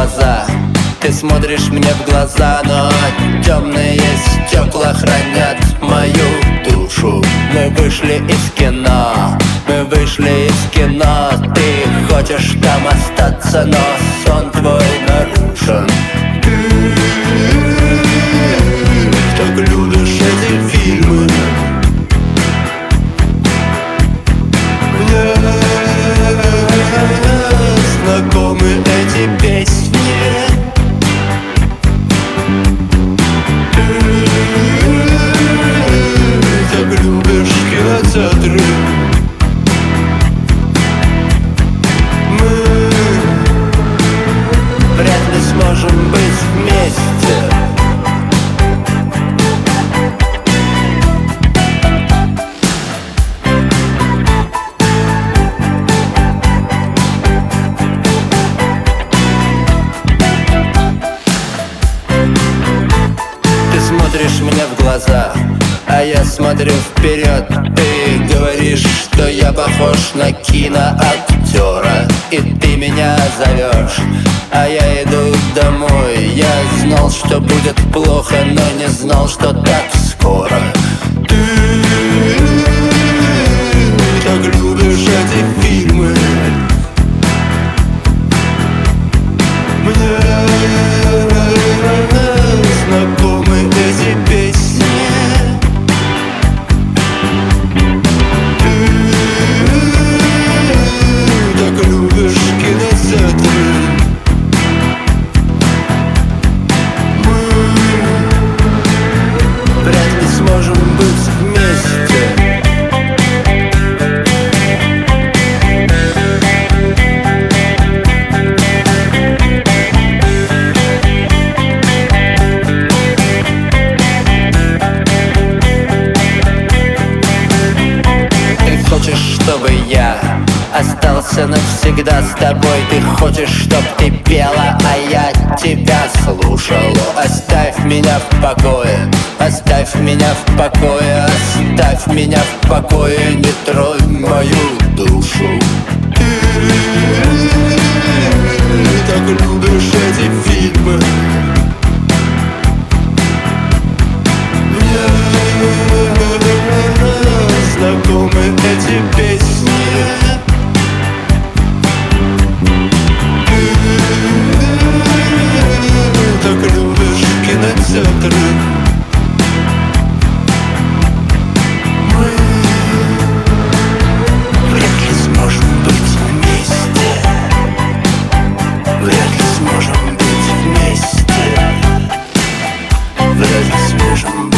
глаза, ты смотришь мне в глаза, но темные стекла хранят мою душу. Мы вышли из кино, мы вышли из кино. Ты хочешь там остаться, но сон твой нарушен. Ты так любишь эти фильмы. Мне знакомы эти песни. Ты так любишь кинотеатры. Мы вряд ли сможем быть вместе. Смотришь мне в глаза, а я смотрю вперед. Ты говоришь, что я похож на киноактера, и ты меня зовешь, а я иду домой. Я знал, что будет плохо, но не знал, что так скоро. Ты так любишь эти фильмы. Мне знакомы эти песни. Ты так любишь кинотеатры. Мы вряд ли сможем быть вместе. Хочешь, чтобы я остался навсегда с тобой. Ты хочешь, чтоб ты пела, а я тебя слушал. Оставь меня в покое, оставь меня в покое, оставь меня в покое, не тронь мою душу. Ты так любишь эти фильмы. Мне знакомы эти песни. Ты так любишь кинотеатры. Мы вряд ли сможем быть вместе. Вряд ли сможем быть вместе. Вряд ли сможем быть.